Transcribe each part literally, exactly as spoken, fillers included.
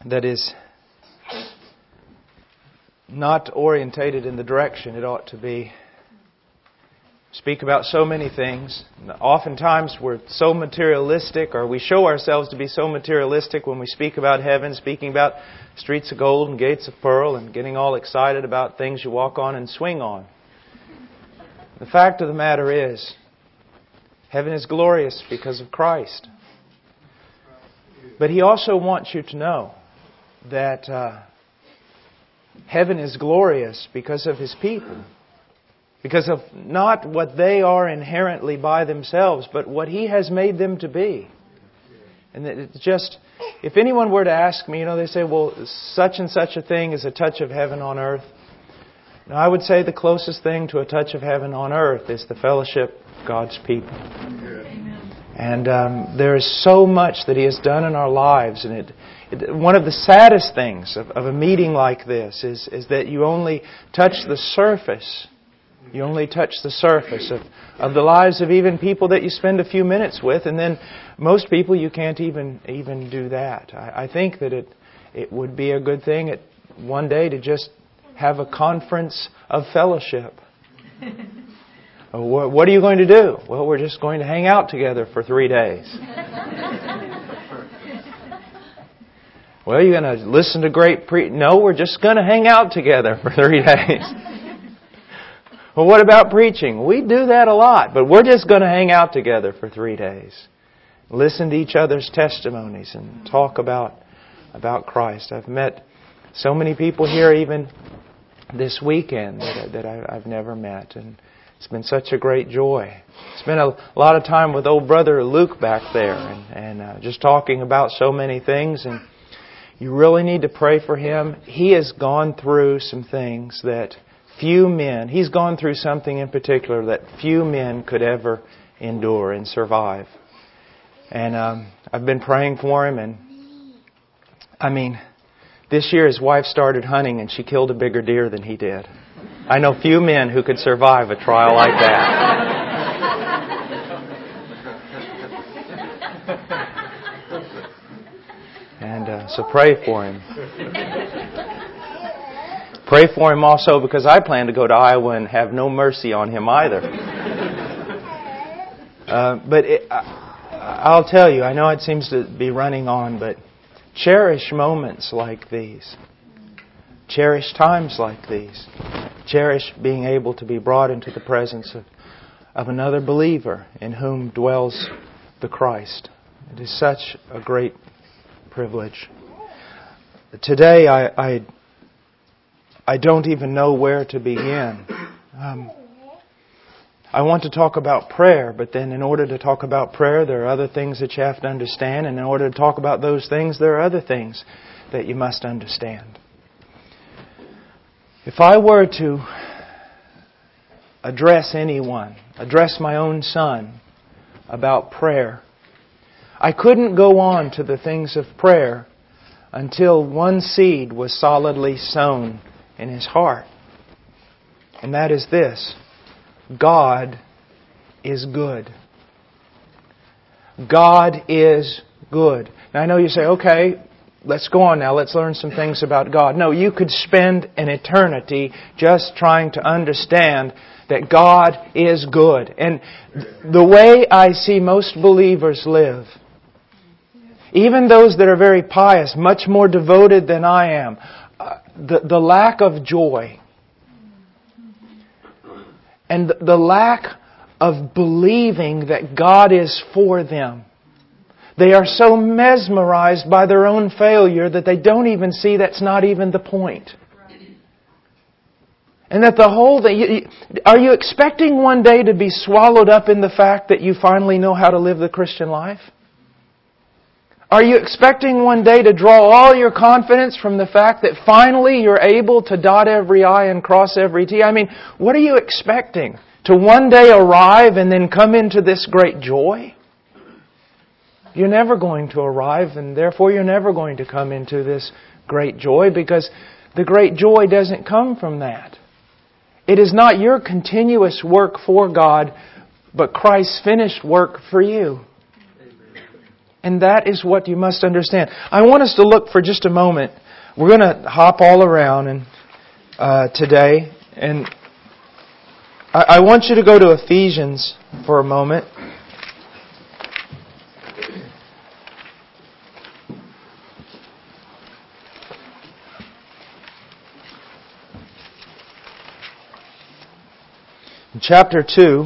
that is not orientated in the direction it ought to be. Speak about so many things. Oftentimes we're so materialistic, or we show ourselves to be so materialistic when we speak about heaven, speaking about streets of gold and gates of pearl and getting all excited about things you walk on and swing on. The fact of the matter is, heaven is glorious because of Christ. But He also wants you to know that uh, heaven is glorious because of His people. Because of not what they are inherently by themselves, but what He has made them to be. And it's just, if anyone were to ask me, you know, they say, well, such and such a thing is a touch of heaven on earth. Now, I would say the closest thing to a touch of heaven on earth is the fellowship of God's people. Amen. And um, there is so much that He has done in our lives. And it, it one of the saddest things of, of a meeting like this is, is that you only touch the surface. You only touch the surface of, of the lives of even people that you spend a few minutes with. And then most people you can't even even do that. I, I think that it it would be a good thing at one day to just have a conference of fellowship. What, what are you going to do? Well, we're just going to hang out together for three days. Well, you're going to listen to great pre... No, we're just going to hang out together for three days. Well, what about preaching? We do that a lot, but we're just going to hang out together for three days. Listen to each other's testimonies and talk about, about Christ. I've met so many people here even this weekend that, that I, I've never met, and it's been such a great joy. Spent a lot of time with old brother Luke back there, and, and uh, just talking about so many things, and you really need to pray for him. He has gone through some things that few men, he's gone through something in particular that few men could ever endure and survive. And um, I've been praying for him, and I mean, this year his wife started hunting and she killed a bigger deer than he did. I know few men who could survive a trial like that. And uh, so pray for him. Pray for him also because I plan to go to Iowa and have no mercy on him either. Uh, but it, I, I'll tell you, I know it seems to be running on, but cherish moments like these. Cherish times like these. Cherish being able to be brought into the presence of, of another believer in whom dwells the Christ. It is such a great privilege. Today, I... I I don't even know where to begin. Um, I want to talk about prayer, but then in order to talk about prayer, there are other things that you have to understand. And in order to talk about those things, there are other things that you must understand. If I were to address anyone, address my own son about prayer, I couldn't go on to the things of prayer until one seed was solidly sown in his heart. And that is this: God is good. God is good. Now I know you say, okay, let's go on now. Let's learn some things about God. No, you could spend an eternity just trying to understand that God is good. And the way I see most believers live, even those that are very pious, much more devoted than I am, The, the lack of joy and the, the lack of believing that God is for them. They are so mesmerized by their own failure that they don't even see that's not even the point. And that the whole thing... Are you expecting one day to be swallowed up in the fact that you finally know how to live the Christian life? Are you expecting one day to draw all your confidence from the fact that finally you're able to dot every I and cross every T? I mean, what are you expecting? To one day arrive and then come into this great joy? You're never going to arrive, and therefore you're never going to come into this great joy, because the great joy doesn't come from that. It is not your continuous work for God, but Christ's finished work for you. And that is what you must understand. I want us to look for just a moment. We're going to hop all around and uh, today. And I, I want you to go to Ephesians for a moment. In chapter two,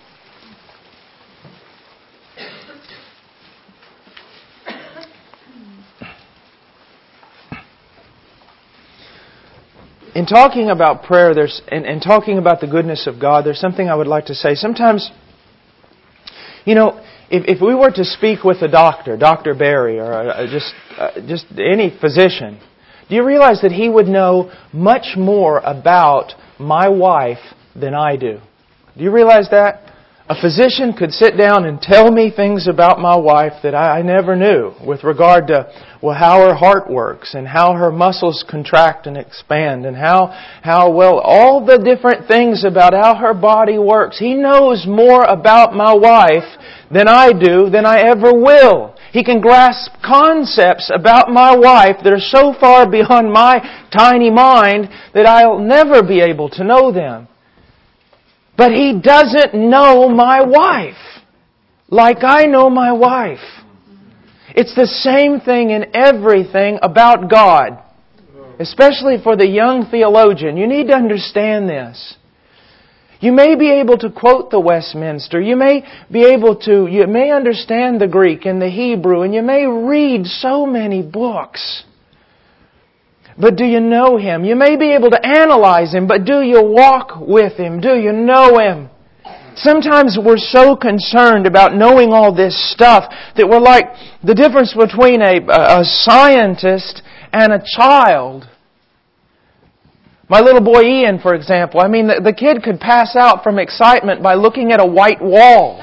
in talking about prayer, there's and, and talking about the goodness of God, there's something I would like to say. Sometimes, you know, if, if we were to speak with a doctor, Doctor Barry, or a, a just uh, just any physician, do you realize that he would know much more about my wife than I do? Do you realize that? A physician could sit down and tell me things about my wife that I, I never knew with regard to, well, how her heart works and how her muscles contract and expand and how, how well, all the different things about how her body works. He knows more about my wife than I do, than I ever will. He can grasp concepts about my wife that are so far beyond my tiny mind that I'll never be able to know them. But He doesn't know my wife like I know my wife. It's the same thing in everything about God. Especially for the young theologian. You need to understand this. You may be able to quote the Westminster. You may be able to, you may understand the Greek and the Hebrew, and you may read so many books. But do you know Him? You may be able to analyze Him, but do you walk with Him? Do you know Him? Sometimes we're so concerned about knowing all this stuff that we're like the difference between a, a scientist and a child. My little boy Ian, for example, I mean, the, the kid could pass out from excitement by looking at a white wall.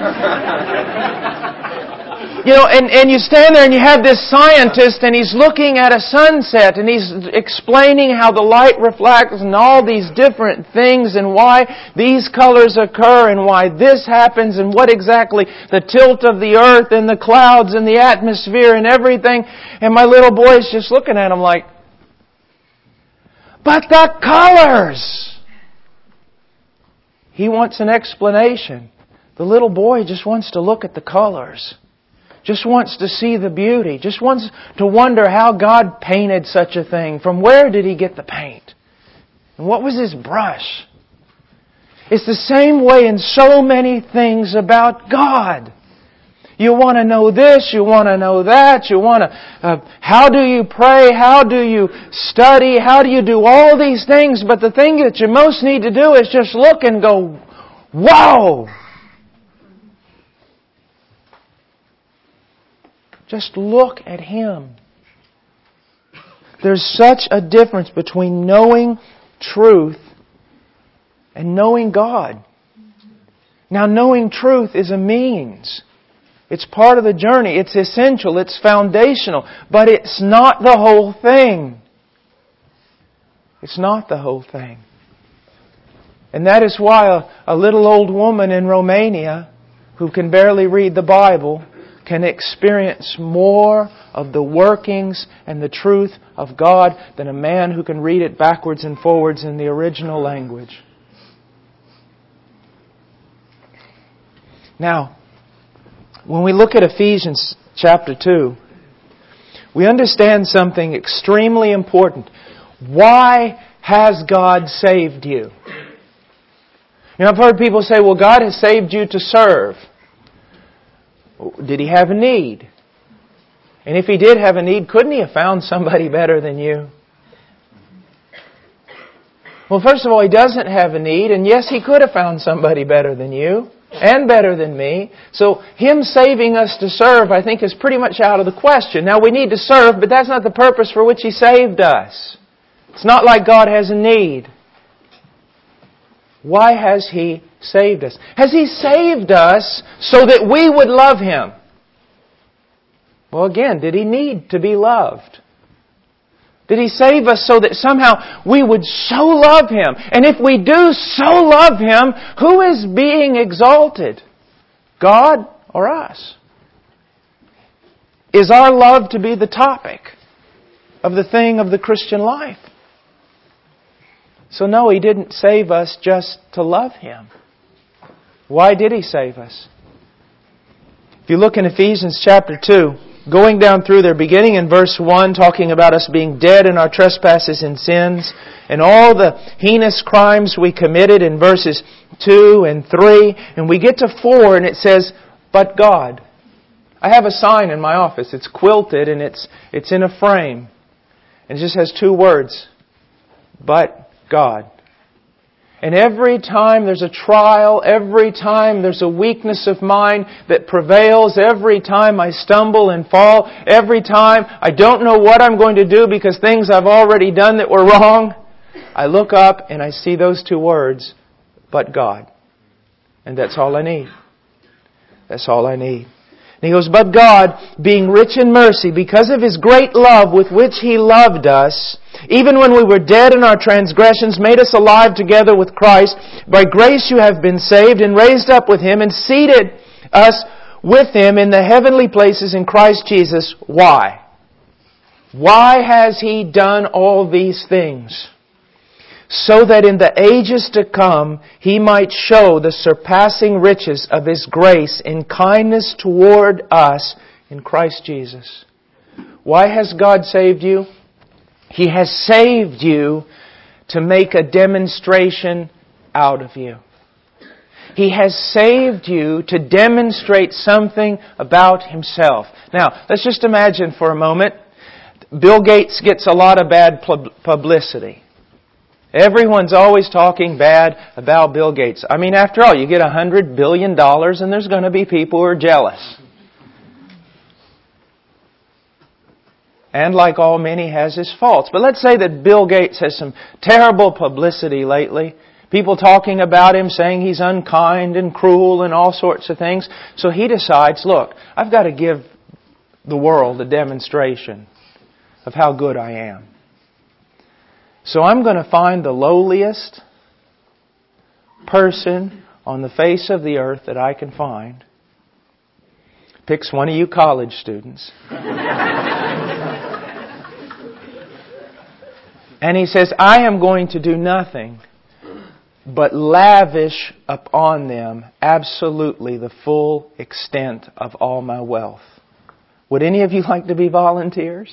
You know, and, and you stand there and you have this scientist and he's looking at a sunset and he's explaining how the light reflects and all these different things and why these colors occur and why this happens and what exactly the tilt of the earth and the clouds and the atmosphere and everything. And my little boy's just looking at him like, but the colors! He wants an explanation. The little boy just wants to look at the colors. Just wants to see the beauty. Just wants to wonder how God painted such a thing. From where did He get the paint? And what was His brush? It's the same way in so many things about God. You want to know this, you want to know that, you want to... Uh, how do you pray? How do you study? How do you do all these things? But the thing that you most need to do is just look and go, whoa! Just look at Him. There's such a difference between knowing truth and knowing God. Now, knowing truth is a means. It's part of the journey. It's essential. It's foundational. But it's not the whole thing. It's not the whole thing. And that is why a, a little old woman in Romania who can barely read the Bible can experience more of the workings and the truth of God than a man who can read it backwards and forwards in the original language. Now, when we look at Ephesians chapter two, we understand something extremely important. Why has God saved you? You know, I've heard people say, well, God has saved you to serve. Did He have a need? And if He did have a need, couldn't He have found somebody better than you? Well, first of all, He doesn't have a need. And yes, He could have found somebody better than you and better than me. So Him saving us to serve, I think, is pretty much out of the question. Now, we need to serve, but that's not the purpose for which He saved us. It's not like God has a need. Why has He saved us? Has He saved us so that we would love Him? Well, again, did He need to be loved? Did He save us so that somehow we would so love Him? And if we do so love Him, who is being exalted? God or us? Is our love to be the topic of the thing of the Christian life? So no, He didn't save us just to love Him. Why did He save us? If you look in Ephesians chapter two, going down through there, beginning in verse one, talking about us being dead in our trespasses and sins, and all the heinous crimes we committed in verses two and three, and we get to four and it says, but God. I have a sign in my office. It's quilted and it's it's in a frame. And it just has two words. But God. And every time there's a trial, every time there's a weakness of mine that prevails, every time I stumble and fall, every time I don't know what I'm going to do because things I've already done that were wrong, I look up and I see those two words, but God. And that's all I need. That's all I need. And He goes, but God, being rich in mercy, because of His great love with which He loved us, even when we were dead in our transgressions, made us alive together with Christ. By grace you have been saved, and raised up with Him, and seated us with Him in the heavenly places in Christ Jesus. Why? Why has He done all these things? So that in the ages to come He might show the surpassing riches of His grace in kindness toward us in Christ Jesus. Why has God saved you? He has saved you to make a demonstration out of you. He has saved you to demonstrate something about Himself. Now, let's just imagine for a moment, Bill Gates gets a lot of bad publicity. Everyone's always talking bad about Bill Gates. I mean, after all, you get a hundred billion dollars and there's going to be people who are jealous. And like all men, he has his faults. But let's say that Bill Gates has some terrible publicity lately. People talking about him, saying he's unkind and cruel and all sorts of things. So he decides, look, I've got to give the world a demonstration of how good I am. So I'm going to find the lowliest person on the face of the earth that I can find. Picks one of you college students. And he says, I am going to do nothing but lavish upon them absolutely the full extent of all my wealth. Would any of you like to be volunteers?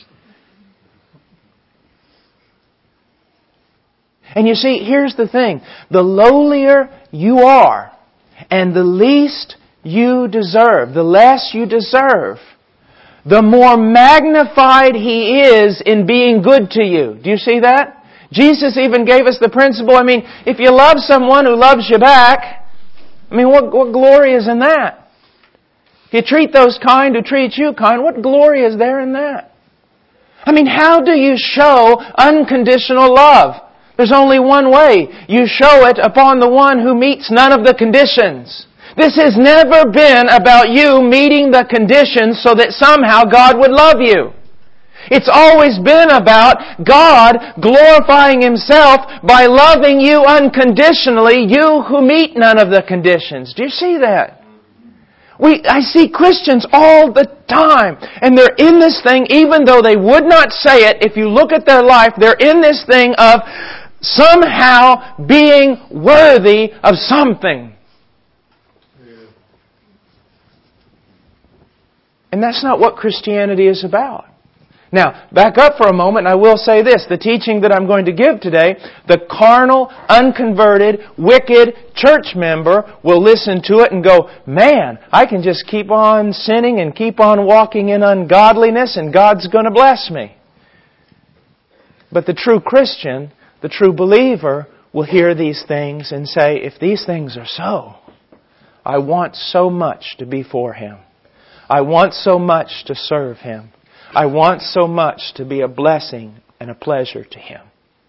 And you see, here's the thing. The lowlier you are, and the least you deserve, the less you deserve, the more magnified He is in being good to you. Do you see that? Jesus even gave us the principle. I mean, if you love someone who loves you back, I mean, what, what glory is in that? If you treat those kind who treat you kind, what glory is there in that? I mean, how do you show unconditional love? There's only one way. You show it upon the one who meets none of the conditions. This has never been about you meeting the conditions so that somehow God would love you. It's always been about God glorifying Himself by loving you unconditionally, you who meet none of the conditions. Do you see that? We, I see Christians all the time, and they're in this thing, even though they would not say it. If you look at their life, they're in this thing of somehow being worthy of something. And that's not what Christianity is about. Now, back up for a moment, and I will say this. The teaching that I'm going to give today, the carnal, unconverted, wicked church member will listen to it and go, man, I can just keep on sinning and keep on walking in ungodliness and God's going to bless me. But the true Christian, the true believer, will hear these things and say, if these things are so, I want so much to be for Him. I want so much to serve Him. I want so much to be a blessing and a pleasure to Him.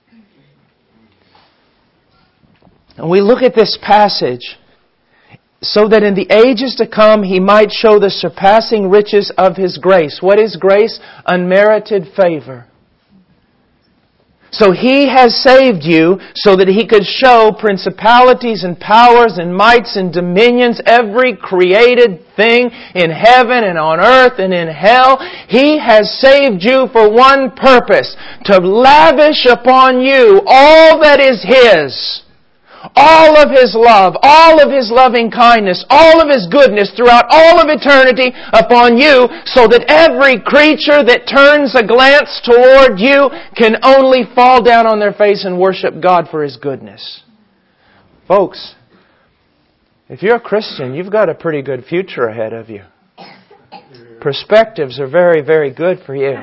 And we look at this passage so that in the ages to come He might show the surpassing riches of His grace. What is grace? Unmerited favor. So He has saved you so that He could show principalities and powers and mights and dominions, every created thing in heaven and on earth and in hell. He has saved you for one purpose, to lavish upon you all that is His. All of His love, all of His loving kindness, all of His goodness throughout all of eternity upon you, so that every creature that turns a glance toward you can only fall down on their face and worship God for His goodness. Folks, if you're a Christian, you've got a pretty good future ahead of you. Perspectives are very, very good for you.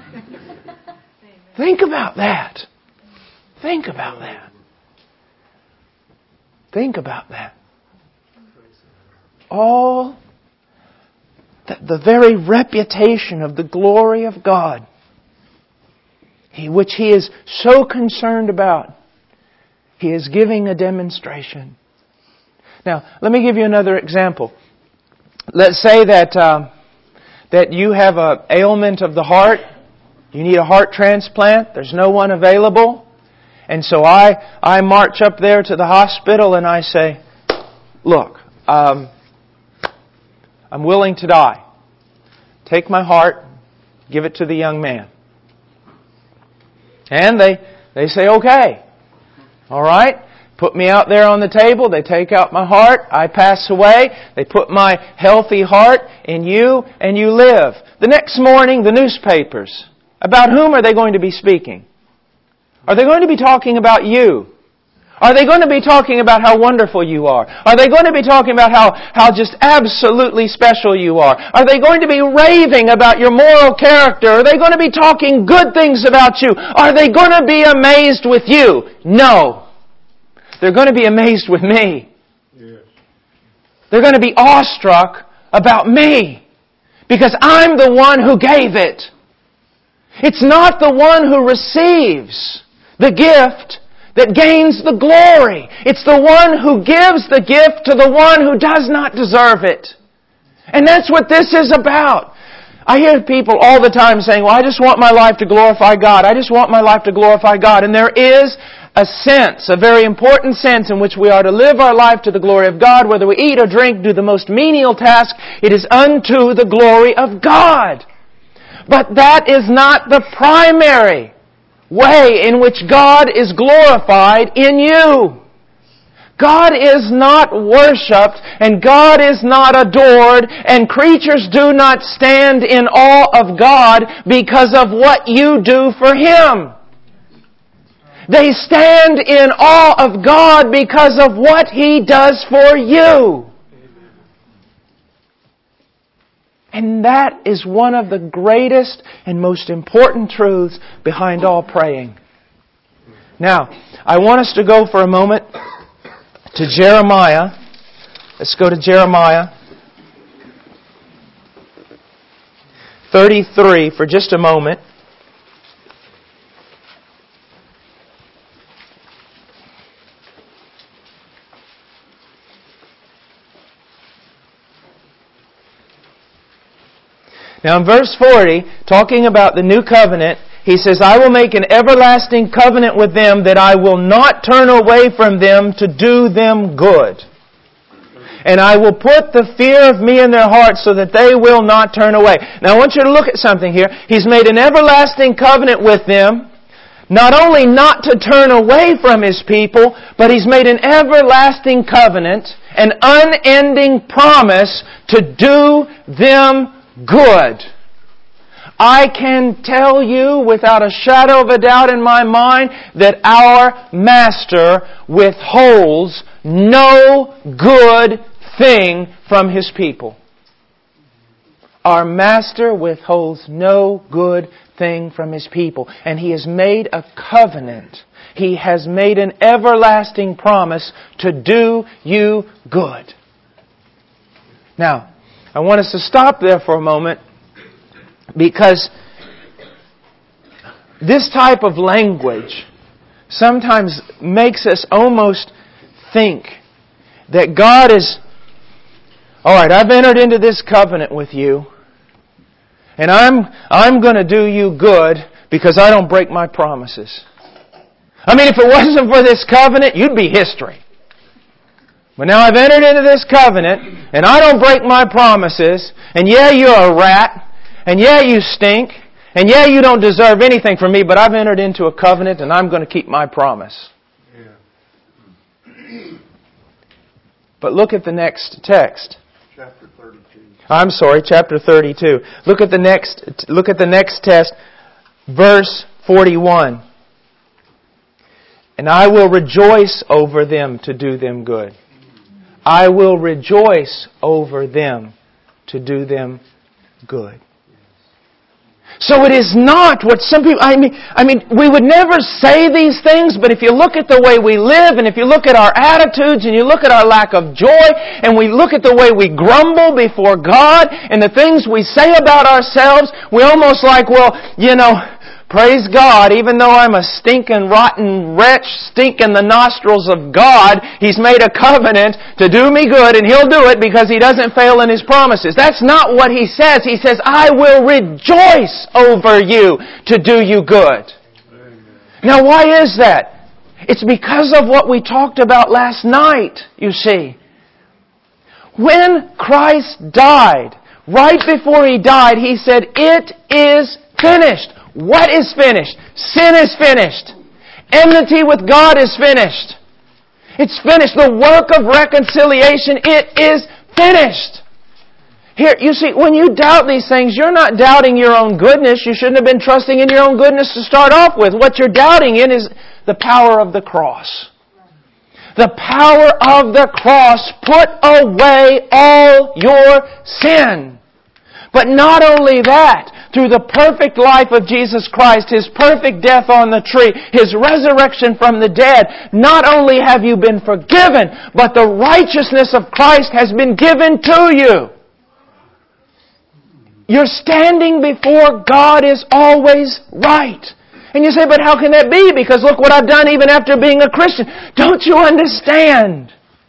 Think about that. Think about that. Think about that. All the, the very reputation of the glory of God, he, which He is so concerned about, He is giving a demonstration. Now, let me give you another example. Let's say that um, that you have an ailment of the heart. You need a heart transplant. There's no one available. And so I, I march up there to the hospital and I say, look, um, I'm willing to die. Take my heart, give it to the young man. And they, they say, okay. All right. Put me out there on the table. They take out my heart. I pass away. They put my healthy heart in you and you live. The next morning, the newspapers. About whom are they going to be speaking? Are they going to be talking about you? Are they going to be talking about how wonderful you are? Are they going to be talking about how, how just absolutely special you are? Are they going to be raving about your moral character? Are they going to be talking good things about you? Are they going to be amazed with you? No. They're going to be amazed with me. Yes. They're going to be awestruck about me. Because I'm the one who gave it. It's not the one who receives the gift that gains the glory. It's the one who gives the gift to the one who does not deserve it. And that's what this is about. I hear people all the time saying, well, I just want my life to glorify God. I just want my life to glorify God. And there is a sense, a very important sense in which we are to live our life to the glory of God. Whether we eat or drink, do the most menial task, it is unto the glory of God. But that is not the primary way in which God is glorified in you. God is not worshipped and God is not adored and creatures do not stand in awe of God because of what you do for Him. They stand in awe of God because of what He does for you. And that is one of the greatest and most important truths behind all praying. Now, I want us to go for a moment to Jeremiah. Let's go to Jeremiah thirty-three for just a moment. Now in verse forty, talking about the new covenant, he says, I will make an everlasting covenant with them that I will not turn away from them to do them good. And I will put the fear of me in their hearts so that they will not turn away. Now I want you to look at something here. He's made an everlasting covenant with them, not only not to turn away from His people, but He's made an everlasting covenant, an unending promise to do them good. I can tell you without a shadow of a doubt in my mind that our Master withholds no good thing from His people. Our Master withholds no good thing from His people. And He has made a covenant. He has made an everlasting promise to do you good. Now, I want us to stop there for a moment because this type of language sometimes makes us almost think that God is, all right, I've entered into this covenant with you and I'm I'm going to do you good because I don't break my promises. I mean, if it wasn't for this covenant, you'd be history. But now I've entered into this covenant, and I don't break my promises, and yeah, you're a rat, and yeah, you stink, and yeah, you don't deserve anything from me, but I've entered into a covenant, and I'm going to keep my promise. Yeah. But look at the next text. Chapter thirty-two. I'm sorry, chapter thirty-two. Look at the next, look at the next text, verse forty-one. And I will rejoice over them to do them good. I will rejoice over them to do them good. So it is not what some people, I mean, I mean, we would never say these things, but if you look at the way we live, and if you look at our attitudes, and you look at our lack of joy, and we look at the way we grumble before God, and the things we say about ourselves, we almost like, well, you know, praise God, even though I'm a stinking, rotten wretch, stink in the nostrils of God, He's made a covenant to do me good, and He'll do it because He doesn't fail in His promises. That's not what He says. He says, I will rejoice over you to do you good. Amen. Now, why is that? It's because of what we talked about last night, you see. When Christ died, right before He died, He said, it is finished. What is finished? Sin is finished. Enmity with God is finished. It's finished. The work of reconciliation, it is finished. Here, you see, when you doubt these things, you're not doubting your own goodness. You shouldn't have been trusting in your own goodness to start off with. What you're doubting in is the power of the cross. The power of the cross put away all your sin. But not only that, through the perfect life of Jesus Christ, His perfect death on the tree, His resurrection from the dead, not only have you been forgiven, but the righteousness of Christ has been given to you. Your standing before God is always right. And you say, but how can that be? Because look what I've done even after being a Christian. Don't you understand?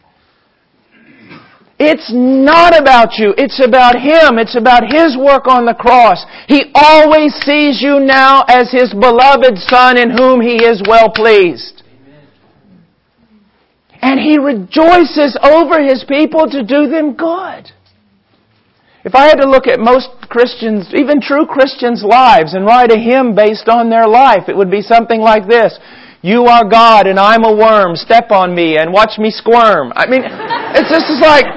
It's not about you. It's about Him. It's about His work on the cross. He always sees you now as His beloved Son in whom He is well pleased. Amen. And He rejoices over His people to do them good. If I had to look at most Christians, even true Christians' lives, and write a hymn based on their life, it would be something like this. You are God and I'm a worm. Step on me and watch me squirm. I mean, it's just it's like...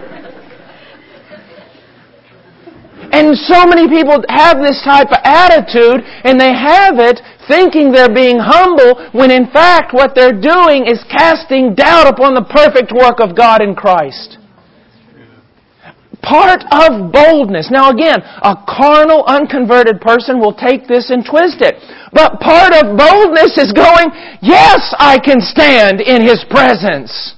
And so many people have this type of attitude, and they have it thinking they're being humble, when in fact what they're doing is casting doubt upon the perfect work of God in Christ. Part of boldness. Now again, a carnal, unconverted person will take this and twist it. But part of boldness is going, yes, I can stand in His presence.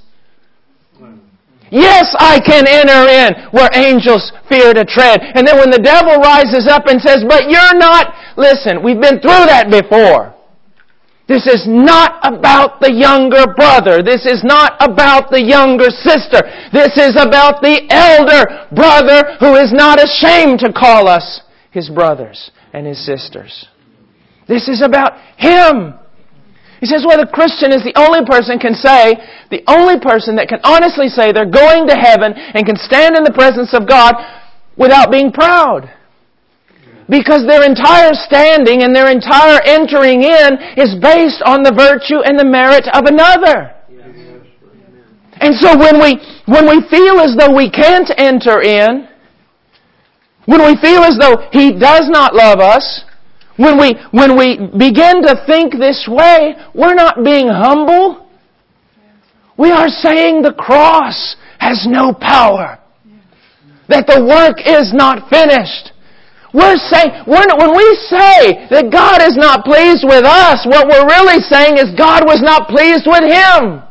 Yes, I can enter in where angels fear to tread. And then when the devil rises up and says, but you're not, listen, we've been through that before. This is not about the younger brother. This is not about the younger sister. This is about the elder brother who is not ashamed to call us his brothers and his sisters. This is about Him. He says, well, the Christian is the only person can say, the only person that can honestly say they're going to heaven and can stand in the presence of God without being proud. Because their entire standing and their entire entering in is based on the virtue and the merit of another. And so when we, when we feel as though we can't enter in, when we feel as though He does not love us, When we, when we begin to think this way, we're not being humble. We are saying the cross has no power. That the work is not finished. We're saying, we're not, when we say that God is not pleased with us, what we're really saying is God was not pleased with Him.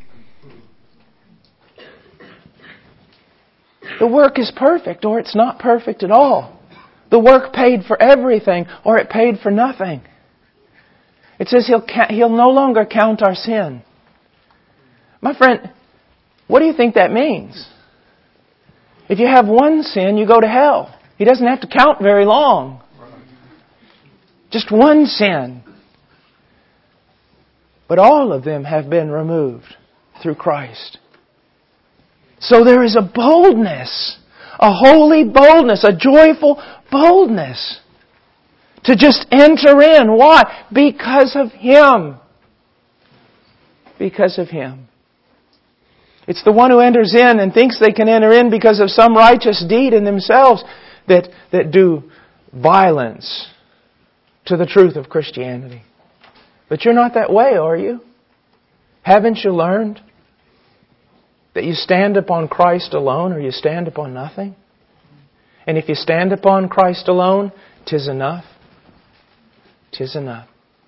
The work is perfect, or it's not perfect at all. The work paid for everything, or it paid for nothing. It says He'll, he'll no longer count our sin. My friend, what do you think that means? If you have one sin, you go to hell. He doesn't have to count very long. Just one sin. But all of them have been removed through Christ. So there is a boldness, a holy boldness, a joyful boldness to just enter in. Why? Because of Him. Because of Him. It's the one who enters in and thinks they can enter in because of some righteous deed in themselves that, that do violence to the truth of Christianity. But you're not that way, are you? Haven't you learned that you stand upon Christ alone or you stand upon nothing? And if you stand upon Christ alone, 'tis enough. 'Tis enough.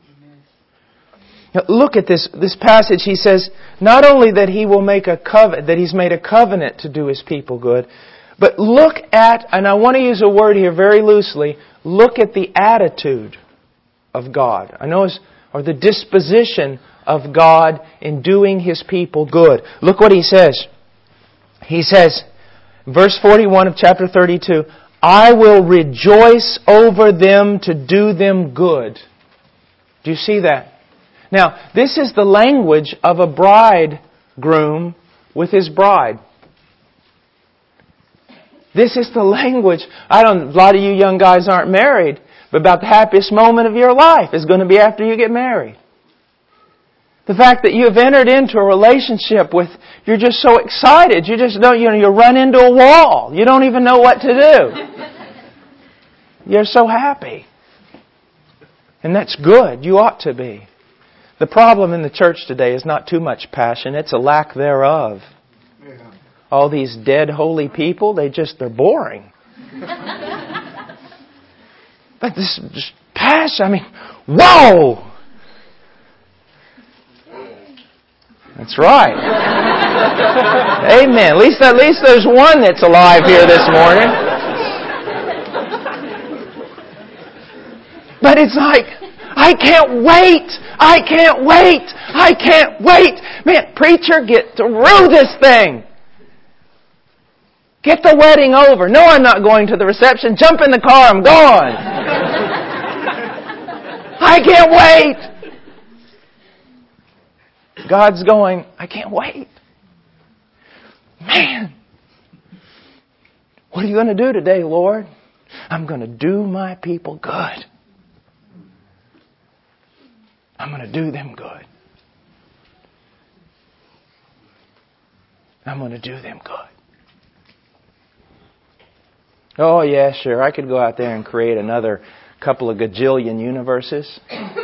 Now, look at this this passage. He says not only that He will make a covenant, that He's made a covenant to do His people good, but look at, and I want to use a word here very loosely, look at the attitude of God. I know it's, or the disposition of God in doing His people good. Look what He says. He says, verse forty-one of chapter thirty-two, I will rejoice over them to do them good. Do you see that? Now, this is the language of a bridegroom with his bride. This is the language. I don't, a lot of you young guys aren't married, but about the happiest moment of your life is going to be after you get married. The fact that you have entered into a relationship with, you're just so excited. You just don't, you know, you run into a wall. You don't even know what to do. You're so happy. And that's good. You ought to be. The problem in the church today is not too much passion. It's a lack thereof. Yeah. All these dead holy people, they just, they're boring. But this just passion, I mean, whoa! That's right. Amen. At least, at least there's one that's alive here this morning. But it's like, I can't wait! I can't wait! I can't wait! Man, preacher, get through this thing! Get the wedding over. No, I'm not going to the reception. Jump in the car, I'm gone! I can't wait! God's going, I can't wait. Man! What are you going to do today, Lord? I'm going to do my people good. I'm going to do them good. I'm going to do them good. Oh, yeah, sure. I could go out there and create another couple of gajillion universes.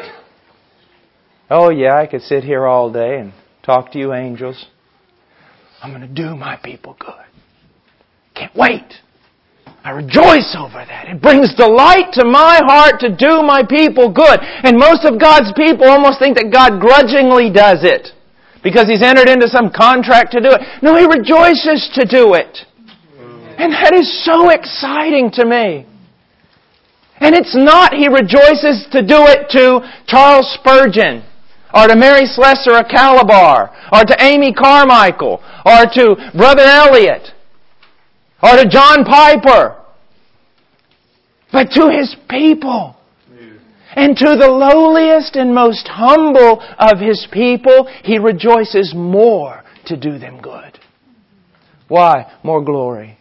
Oh, yeah, I could sit here all day and talk to you angels. I'm going to do my people good. Can't wait. I rejoice over that. It brings delight to my heart to do my people good. And most of God's people almost think that God grudgingly does it because He's entered into some contract to do it. No, He rejoices to do it. And that is so exciting to me. And it's not He rejoices to do it to Charles Spurgeon or to Mary Slessor of Calabar or to Amy Carmichael or to Brother Elliot or to John Piper, but to His people. And to the lowliest and most humble of His people, He rejoices more to do them good. Why? More glory.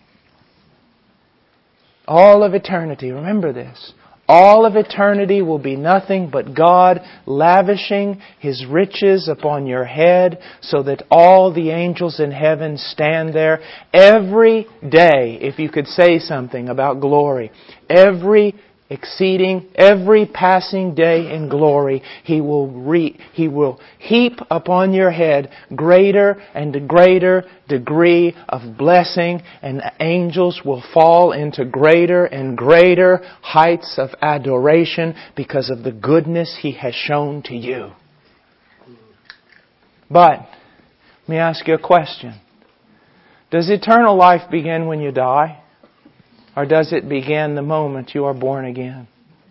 All of eternity, remember this, all of eternity will be nothing but God lavishing His riches upon your head so that all the angels in heaven stand there every day. If you could say something about glory, every exceeding, every passing day in glory, He will re, He will heap upon your head greater and greater degree of blessing, and angels will fall into greater and greater heights of adoration because of the goodness He has shown to you. But, let me ask you a question. Does eternal life begin when you die? Or does it begin the moment you are born again?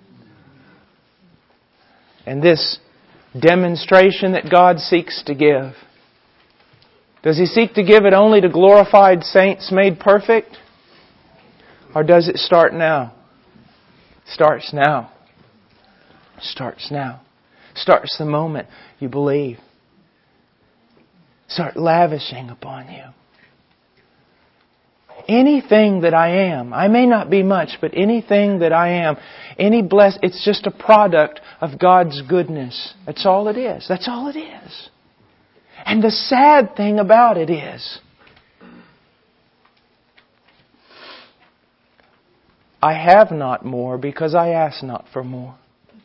And this demonstration that God seeks to give, does He seek to give it only to glorified saints made perfect? Or does it start now? It starts now. It starts now. Starts the moment you believe. Start lavishing upon you. Anything that I am, I may not be much, but anything that I am, any bless, it's just a product of God's goodness. That's all it is. That's all it is. And the sad thing about it is, I have not more because I ask not for more.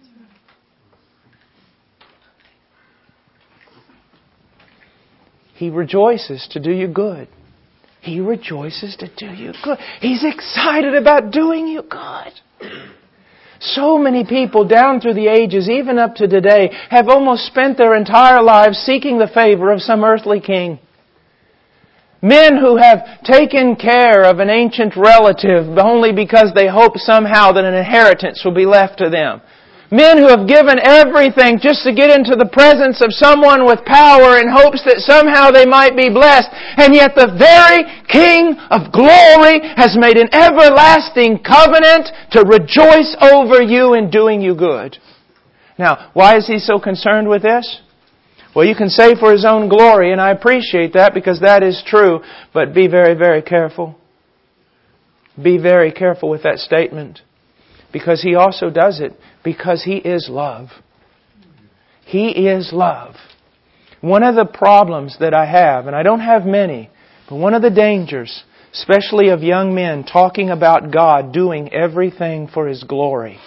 He rejoices to do you good. He rejoices to do you good. He's excited about doing you good. So many people down through the ages, even up to today, have almost spent their entire lives seeking the favor of some earthly king. Men who have taken care of an ancient relative only because they hope somehow that an inheritance will be left to them. Men who have given everything just to get into the presence of someone with power in hopes that somehow they might be blessed. And yet the very King of glory has made an everlasting covenant to rejoice over you in doing you good. Now, why is He so concerned with this? Well, you can say for His own glory, and I appreciate that because that is true, but be very, very careful. Be very careful with that statement. Because He also does it because He is love. He is love. One of the problems that I have, and I don't have many, but one of the dangers, especially of young men talking about God doing everything for His glory,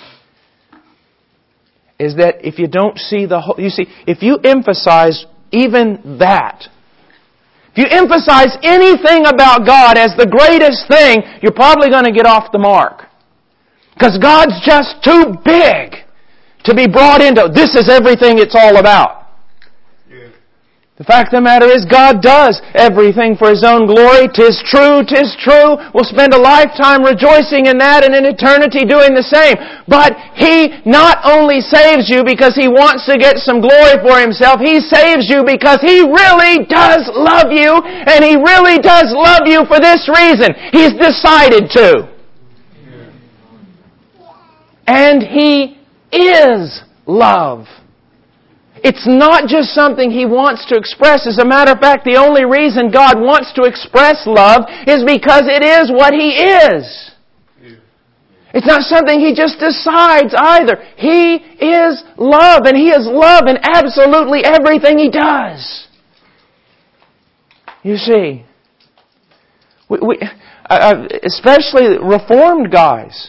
is that if you don't see the whole... You see, if you emphasize even that, if you emphasize anything about God as the greatest thing, you're probably going to get off the mark. Because God's just too big to be brought into. This is everything it's all about. Yeah. The fact of the matter is God does everything for His own glory. 'Tis true, 'tis true. We'll spend a lifetime rejoicing in that and in eternity doing the same. But He not only saves you because He wants to get some glory for Himself. He saves you because He really does love you. And He really does love you for this reason. He's decided to. And He is love. It's not just something He wants to express. As a matter of fact, the only reason God wants to express love is because it is what He is. It's not something He just decides either. He is love, and He is love in absolutely everything He does. You see, we, we, uh, especially Reformed guys,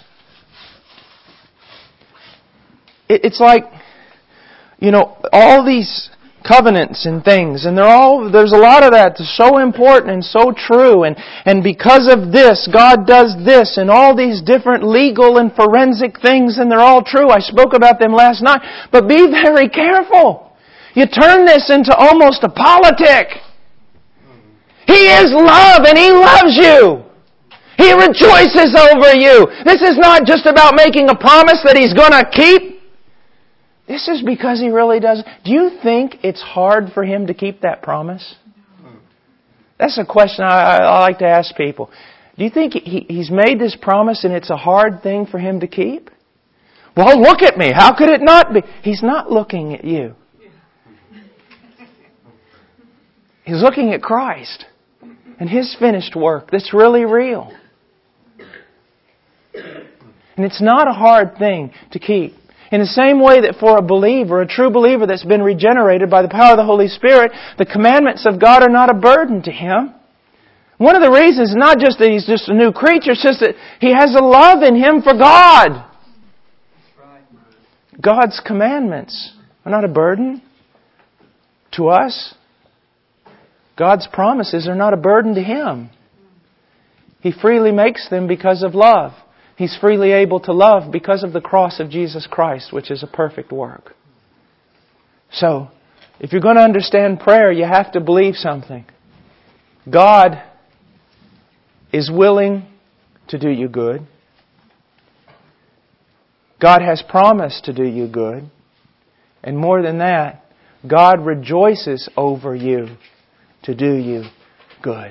it's like, you know, all these covenants and things, and they're all, there's a lot of that that's so important and so true, and, and because of this, God does this, and all these different legal and forensic things, and they're all true. I spoke about them last night, but be very careful. You turn this into almost a politic. He is love, and He loves you. He rejoices over you. This is not just about making a promise that He's going to keep. This is because He really does. Do you think it's hard for Him to keep that promise? That's a question I, I like to ask people. Do you think he, He's made this promise and it's a hard thing for Him to keep? Well, look at me. How could it not be? He's not looking at you. He's looking at Christ and His finished work that's really real. And it's not a hard thing to keep. In the same way that for a believer, a true believer that's been regenerated by the power of the Holy Spirit, the commandments of God are not a burden to him. One of the reasons is not just that he's just a new creature, it's just that he has a love in him for God. God's commandments are not a burden to us. God's promises are not a burden to him. He freely makes them because of love. He's freely able to love because of the cross of Jesus Christ, which is a perfect work. So, if you're going to understand prayer, you have to believe something. God is willing to do you good. God has promised to do you good. And more than that, God rejoices over you to do you good.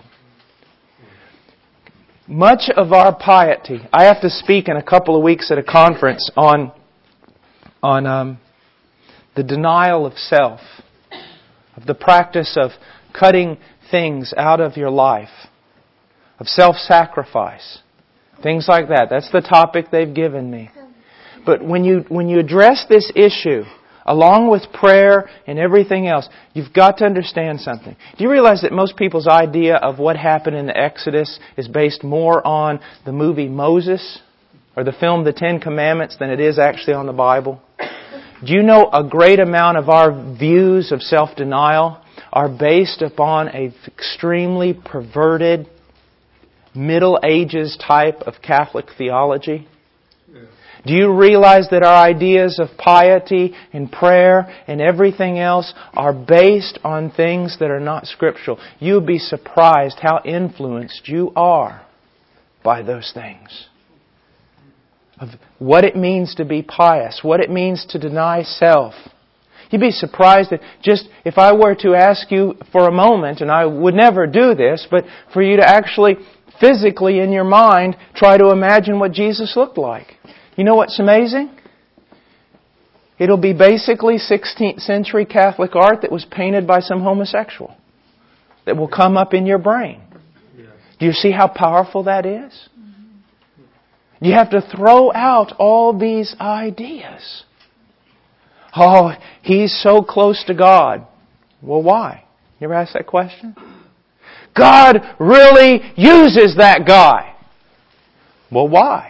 Much of our piety, I have to speak in a couple of weeks at a conference on on um, the denial of self, of the practice of cutting things out of your life, of self-sacrifice, things like that. That's the topic they've given me. But when you when you address this issue, along with prayer and everything else, you've got to understand something. Do you realize that most people's idea of what happened in the Exodus is based more on the movie Moses or the film The Ten Commandments than it is actually on the Bible? Do you know a great amount of our views of self-denial are based upon an extremely perverted Middle Ages type of Catholic theology? Do you realize that our ideas of piety and prayer and everything else are based on things that are not scriptural? You'll be surprised how influenced you are by those things. Of what it means to be pious, what it means to deny self. You'd be surprised that just if I were to ask you for a moment, and I would never do this, but for you to actually physically in your mind try to imagine what Jesus looked like. You know what's amazing? It'll be basically sixteenth century Catholic art that was painted by some homosexual that will come up in your brain. Do you see how powerful that is? You have to throw out all these ideas. Oh, he's so close to God. Well, why? You ever ask that question? God really uses that guy. Well, why?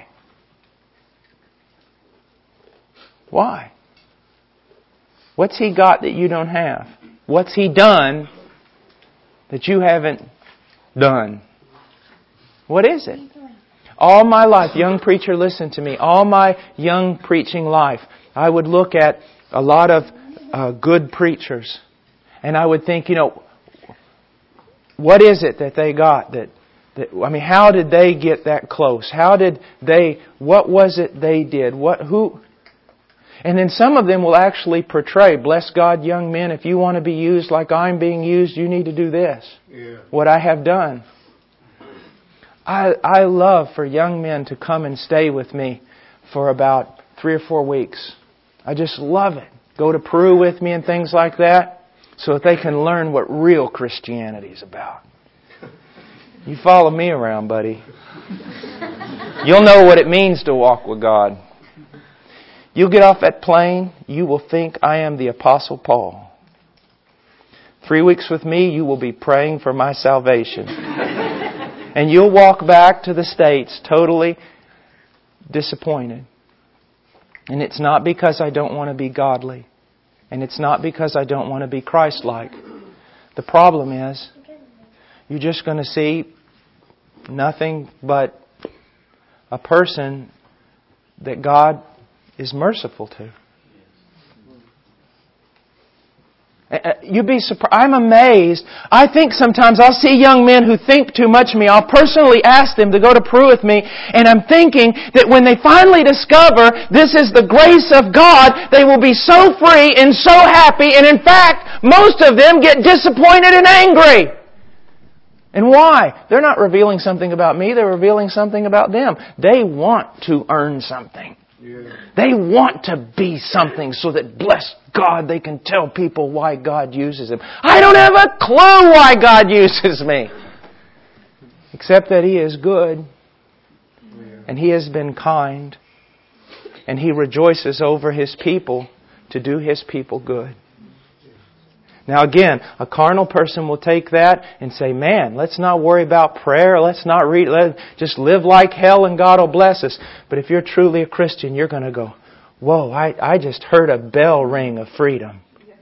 Why? What's He got that you don't have? What's He done that you haven't done? What is it? All my life, young preacher, listen to me. All my young preaching life, I would look at a lot of uh, good preachers, and I would think, you know, what is it that they got that, that, I mean, how did they get that close? How did they, what was it they did? What, who? And then some of them will actually portray, bless God, young men, if you want to be used like I'm being used, you need to do this. Yeah. What I have done. I I love for young men to come and stay with me for about three or four weeks. I just love it. Go to Peru with me and things like that so that they can learn what real Christianity is about. You follow me around, buddy. You'll know what it means to walk with God. You'll get off that plane, you will think I am the Apostle Paul. Three weeks with me, you will be praying for my salvation. And you'll walk back to the States totally disappointed. And it's not because I don't want to be godly. And it's not because I don't want to be Christ-like. The problem is, you're just going to see nothing but a person that God is merciful to. You'd be surprised. I'm amazed. I think sometimes I'll see young men who think too much of me. I'll personally ask them to go to Peru with me, and I'm thinking that when they finally discover this is the grace of God, they will be so free and so happy, and in fact, most of them get disappointed and angry. And why? They're not revealing something about me, they're revealing something about them. They want to earn something. Yeah. They want to be something so that, bless God, they can tell people why God uses them. I don't have a clue why God uses me. Except that He is good. And He has been kind. And He rejoices over His people to do His people good. Now again, a carnal person will take that and say, man, let's not worry about prayer. Let's not read. Let's just live like hell and God will bless us. But if you're truly a Christian, you're going to go, whoa, I, I just heard a bell ring of freedom.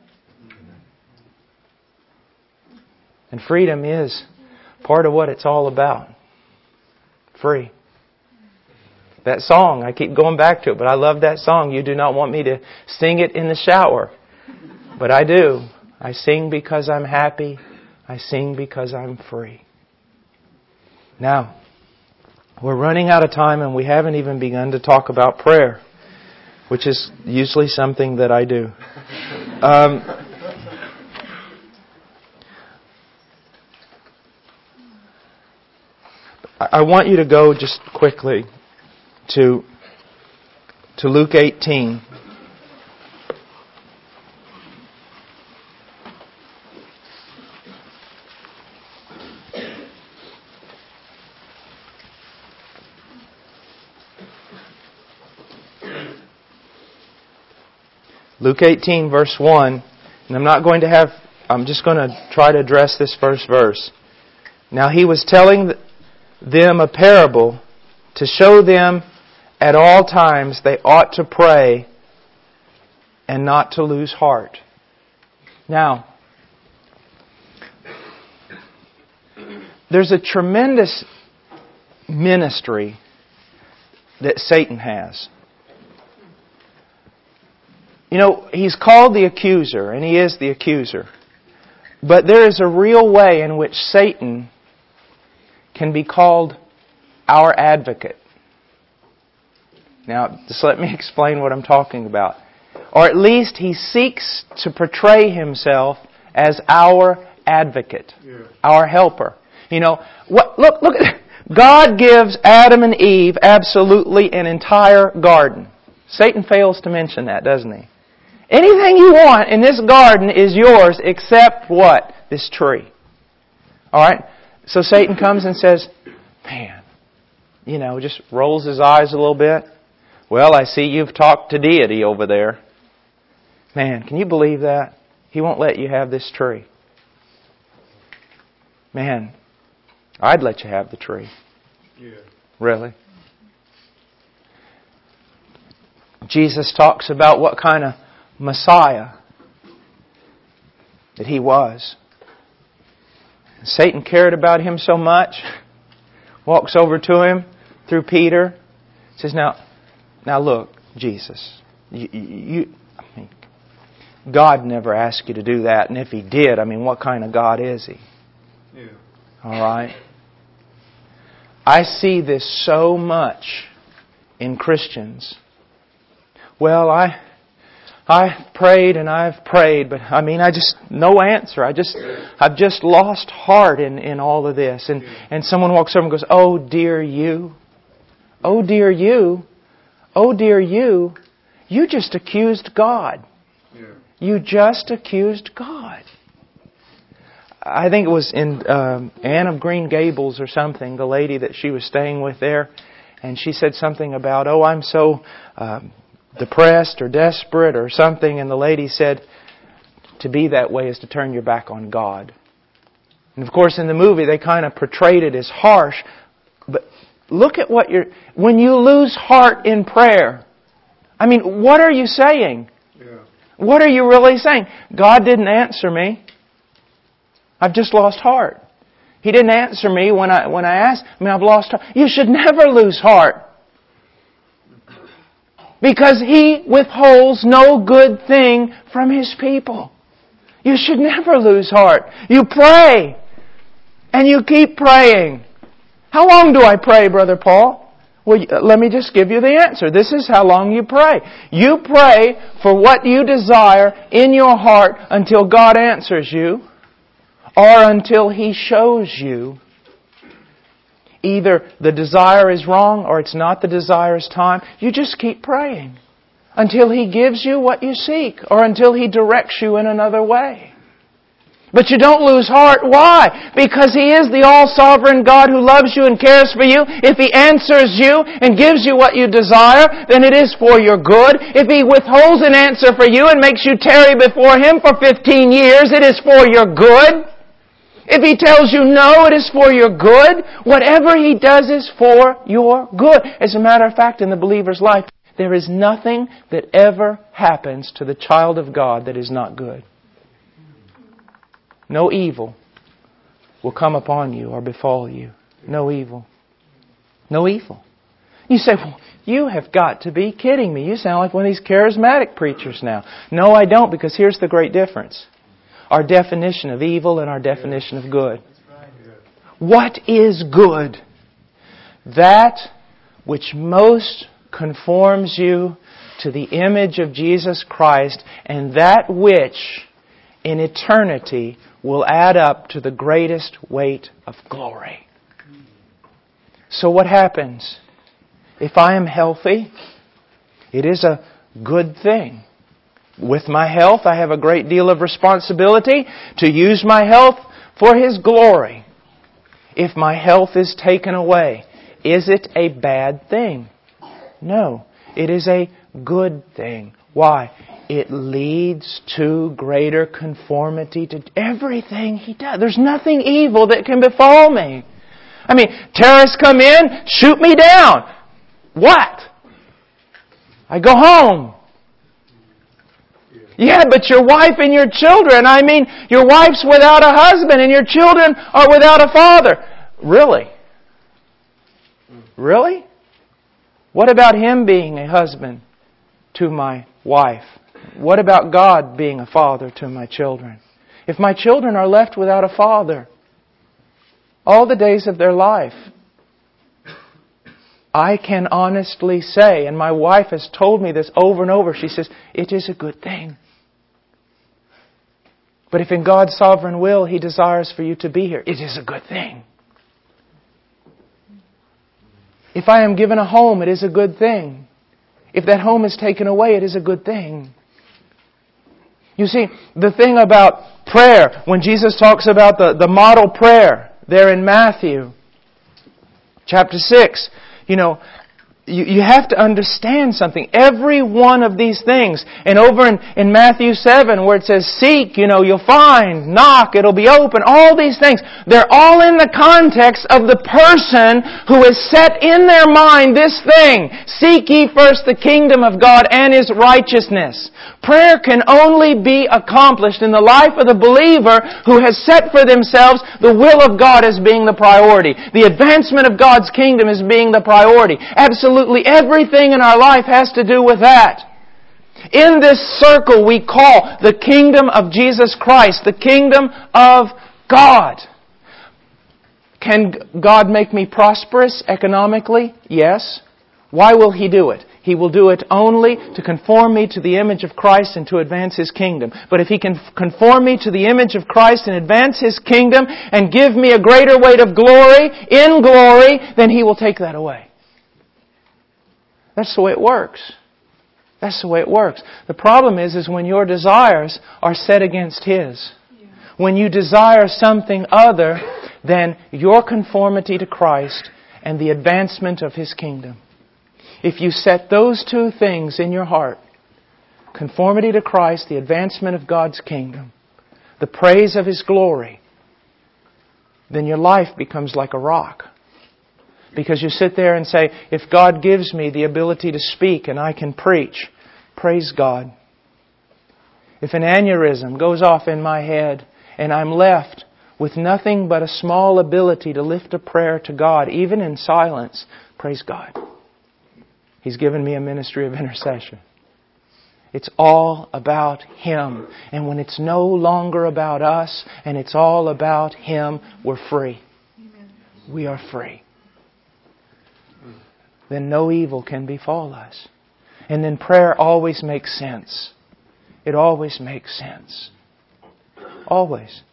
And freedom is part of what it's all about. Free. That song, I keep going back to it, but I love that song. You do not want me to sing it in the shower. But I do. I sing because I'm happy. I sing because I'm free. Now, we're running out of time and we haven't even begun to talk about prayer, which is usually something that I do. Um, I want you to go just quickly to, to Luke eighteen. Luke eighteen, verse one. And I'm not going to have, I'm just going to try to address this first verse. Now He was telling them a parable to show them at all times they ought to pray and not to lose heart. Now, there's a tremendous ministry that Satan has. You know, he's called the accuser, and he is the accuser. But there is a real way in which Satan can be called our advocate. Now, just let me explain what I'm talking about. Or at least he seeks to portray himself as our advocate, yeah. Our helper. You know, what? Look, look at God gives Adam and Eve absolutely an entire garden. Satan fails to mention that, doesn't he? Anything you want in this garden is yours except what? This tree. Alright? So Satan comes and says, man, you know, just rolls his eyes a little bit. Well, I see you've talked to deity over there. Man, can you believe that? He won't let you have this tree. Man, I'd let you have the tree. Yeah. Really? Jesus talks about what kind of Messiah that He was. Satan cared about Him so much, walks over to Him through Peter, says, now, now look, Jesus, you, you, I mean, God never asked you to do that, and if He did, I mean, what kind of God is He? Yeah. All right? I see this so much in Christians. Well, I I've prayed and I've prayed, but I mean, I just, no answer. I just, I've just lost heart in, in all of this. And, and someone walks over and goes, oh dear you. Oh dear you. Oh dear you. You just accused God. You just accused God. I think it was in um, Anne of Green Gables or something, the lady that she was staying with there, and she said something about, oh, I'm so um, depressed or desperate or something, and the lady said, to be that way is to turn your back on God. And of course in the movie they kind of portrayed it as harsh, but look at what you're, when you lose heart in prayer, I mean, what are you saying? Yeah. What are you really saying? God didn't answer me. I've just lost heart. He didn't answer me when I when I asked. I mean, I've lost heart. You should never lose heart. Because He withholds no good thing from His people. You should never lose heart. You pray. And you keep praying. How long do I pray, Brother Paul? Well, let me just give you the answer. This is how long you pray. You pray for what you desire in your heart until God answers you, or until He shows you either the desire is wrong or it's not the desirous time. You just keep praying until He gives you what you seek, or until He directs you in another way. But you don't lose heart. Why? Because He is the all-sovereign God who loves you and cares for you. If He answers you and gives you what you desire, then it is for your good. If He withholds an answer for you and makes you tarry before Him for fifteen years, it is for your good. If He tells you no, it is for your good. Whatever He does is for your good. As a matter of fact, in the believer's life, there is nothing that ever happens to the child of God that is not good. No evil will come upon you or befall you. No evil. No evil. You say, well, you have got to be kidding me. You sound like one of these charismatic preachers now. No, I don't, because here's the great difference. Our definition of evil and our definition of good. What is good? That which most conforms you to the image of Jesus Christ, and that which in eternity will add up to the greatest weight of glory. So what happens? If I am healthy, it is a good thing. With my health, I have a great deal of responsibility to use my health for His glory. If my health is taken away, is it a bad thing? No, it is a good thing. Why? it leads to greater conformity to everything He does. There's nothing evil that can befall me. I mean, terrorists come in, shoot me down. What? I go home. Yeah, but your wife and your children, I mean, your wife's without a husband and your children are without a father. Really? Really? What about Him being a husband to my wife? What about God being a father to my children? If my children are left without a father all the days of their life, I can honestly say, and my wife has told me this over and over, she says, it is a good thing. But if in God's sovereign will He desires for you to be here, it is a good thing. If I am given a home, it is a good thing. If that home is taken away, it is a good thing. You see, the thing about prayer, when Jesus talks about the, the model prayer there in Matthew chapter six, you know, you, you have to understand something. Every one of these things, and over in, in Matthew seven where it says, seek, you know, you'll find, knock, it'll be open, all these things, they're all in the context of the person who has set in their mind this thing. Seek ye first the kingdom of God and His righteousness. Prayer can only be accomplished in the life of the believer who has set for themselves the will of God as being the priority. The advancement of God's kingdom as being the priority. Absolutely everything in our life has to do with that. In this circle we call the kingdom of Jesus Christ, the kingdom of God. Can God make me prosperous economically? Yes. Why will He do it? He will do it only to conform me to the image of Christ and to advance His kingdom. But if He can conform me to the image of Christ and advance His kingdom and give me a greater weight of glory in glory, then He will take that away. That's the way it works. That's the way it works. The problem is, is when your desires are set against His. When you desire something other than your conformity to Christ and the advancement of His kingdom. If you set those two things in your heart, conformity to Christ, the advancement of God's kingdom, the praise of His glory, then your life becomes like a rock. Because you sit there and say, if God gives me the ability to speak and I can preach, praise God. If an aneurysm goes off in my head and I'm left with nothing but a small ability to lift a prayer to God, even in silence, praise God. He's given me a ministry of intercession. It's all about Him. And when it's no longer about us and it's all about Him, we're free. Amen. We are free. Then no evil can befall us. And then prayer always makes sense. It always makes sense. Always.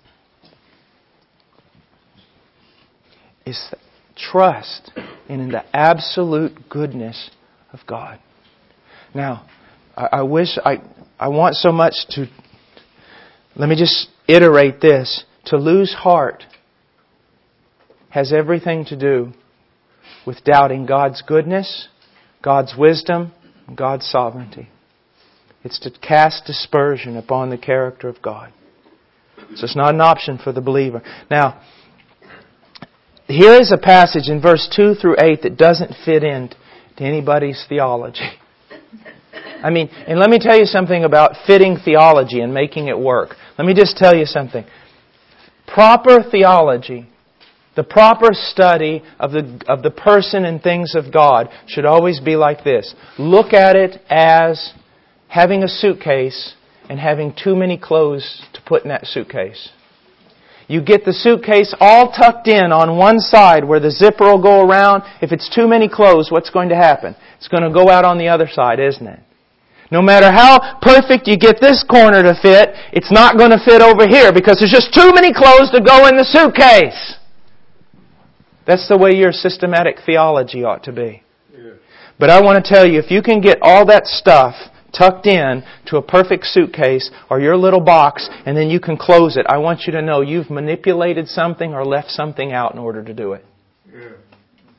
It's trust in the absolute goodness of God. Now, I, I wish, I, I want so much to, let me just iterate this. To lose heart has everything to do with doubting God's goodness, God's wisdom, and God's sovereignty. It's to cast dispersion upon the character of God. So it's not an option for the believer. Now, here is a passage in verse two through eight that doesn't fit into anybody's theology. I mean, and let me tell you something about fitting theology and making it work. Let me just tell you something. Proper theology, the proper study of the of the person and things of God should always be like this. Look at it as having a suitcase and having too many clothes to put in that suitcase. You get the suitcase all tucked in on one side where the zipper will go around. If it's too many clothes, what's going to happen? It's going to go out on the other side, isn't it? No matter how perfect you get this corner to fit, it's not going to fit over here because there's just too many clothes to go in the suitcase. That's the way your systematic theology ought to be. Yeah. But I want to tell you, if you can get all that stuff tucked in to a perfect suitcase or your little box and then you can close it, I want you to know you've manipulated something or left something out in order to do it. Yeah.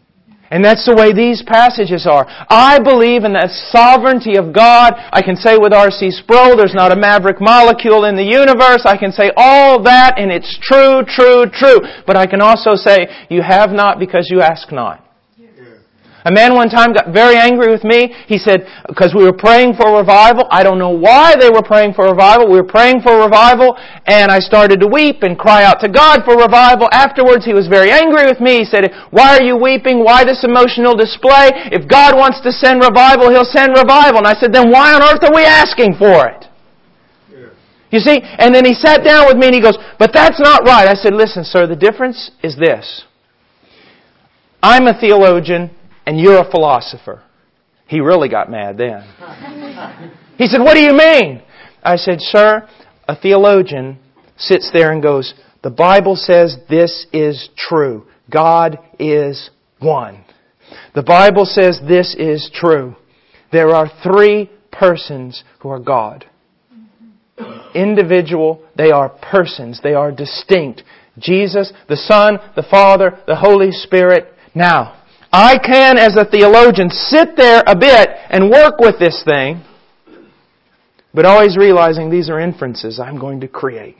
And that's the way these passages are. I believe in the sovereignty of God. I can say with R C Sproul, there's not a maverick molecule in the universe. I can say all that, and it's true, true, true. But I can also say, you have not because you ask not. A man one time got very angry with me. He said, because we were praying for revival. I don't know why they were praying for revival. We were praying for revival, and I started to weep and cry out to God for revival. Afterwards, he was very angry with me. He said, why are you weeping? Why this emotional display? If God wants to send revival, He'll send revival. And I said, then why on earth are we asking for it? Yeah. You see? And then he sat down with me and he goes, but that's not right. I said, listen, sir, the difference is this. I'm a theologian, and you're a philosopher. He really got mad then. He said, what do you mean? I said, sir, a theologian sits there and goes, the Bible says this is true. God is one. The Bible says this is true. There are three persons who are God. Individual, they are persons. They are distinct. Jesus, the Son, the Father, the Holy Spirit. Now, I can, as a theologian, sit there a bit and work with this thing, but always realizing these are inferences I'm going to create.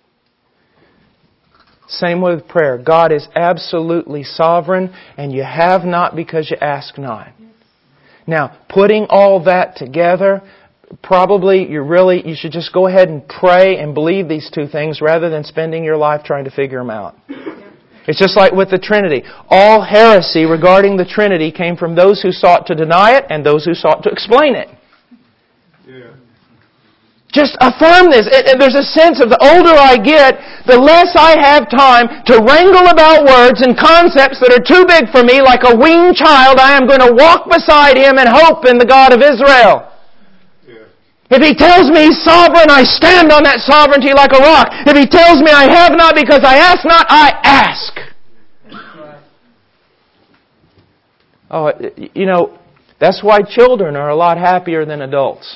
Same with prayer. God is absolutely sovereign, and you have not because you ask not. Now, putting all that together, probably you really you should just go ahead and pray and believe these two things rather than spending your life trying to figure them out. It's just like with the Trinity. All heresy regarding the Trinity came from those who sought to deny it and those who sought to explain it. Yeah. Just affirm this. It, it, there's a sense of the older I get, the less I have time to wrangle about words and concepts that are too big for me. Like a weaned child, I am going to walk beside Him and hope in the God of Israel. If He tells me He's sovereign, I stand on that sovereignty like a rock. If He tells me I have not because I ask not, I ask. Oh, you know, that's why children are a lot happier than adults.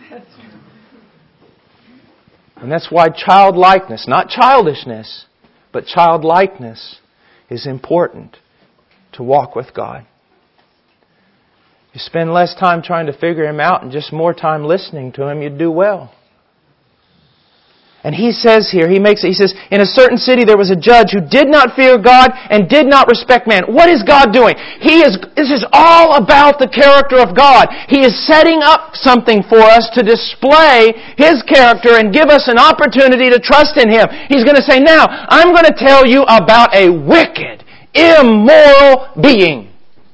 And that's why childlikeness, not childishness, but childlikeness is important to walk with God. You spend less time trying to figure Him out and just more time listening to Him, you'd do well. And He says here, He makes it, He says, in a certain city there was a judge who did not fear God and did not respect man. What is God doing? He is, this is all about the character of God. He is setting up something for us to display His character and give us an opportunity to trust in Him. He's going to say, now, I'm going to tell you about a wicked, immoral being.